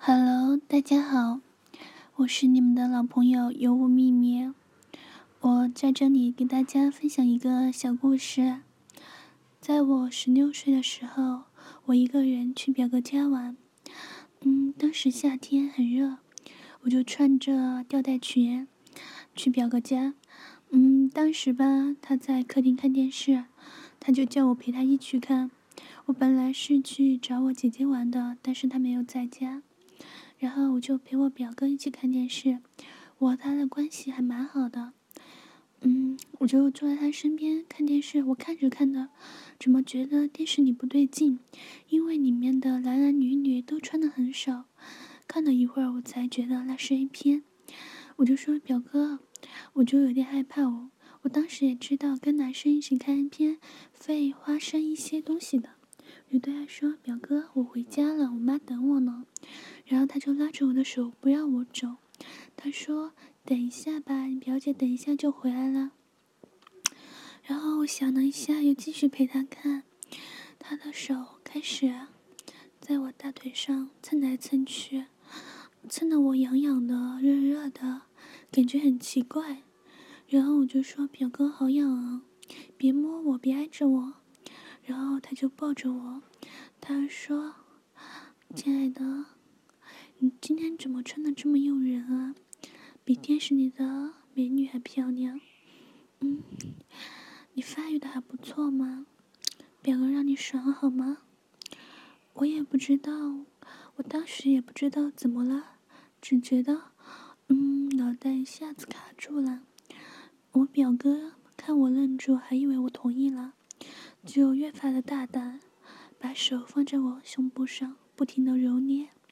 Hello，大家好，我是你们的老朋友尤无秘密。我在这里给大家分享一个小故事。在我16岁的时候，我一个人去表哥家玩。当时夏天很热，我就穿着吊带裙去表哥家。当时吧，他在客厅看电视，他就叫我陪他一起看。我本来是去找我姐姐玩的，但是她没有在家。然后我就陪我表哥一起看电视，我和他的关系还蛮好的。我就坐在他身边看电视，我看着看着，怎么觉得电视里不对劲？因为里面的男男女女都穿得很少。看了一会儿，我才觉得那是 A 片。我就说表哥，我就有点害怕哦。我当时也知道跟男生一起看 A 片会发生一些东西的，我就对他说：“表哥，我回家了，我妈等我呢。”然后他就拉着我的手不让我走，他说：“等一下吧，你表姐等一下就回来了。”然后我想了一下，又继续陪他看。他的手开始在我大腿上蹭来蹭去，蹭得我痒痒的、热热的，感觉很奇怪。然后我就说：“表哥，好痒啊，别摸我，别挨着我。”然后他就抱着我，他说：“亲爱的，你今天怎么穿得这么诱人啊？比电视里的美女还漂亮。你发育的还不错吗？表哥让你爽好吗？”我也不知道，我当时也不知道怎么了，只觉得，脑袋一下子卡住了。我表哥看我愣住，还以为我同意了，就越发的大胆，把手放在我胸部上，不停的揉捏。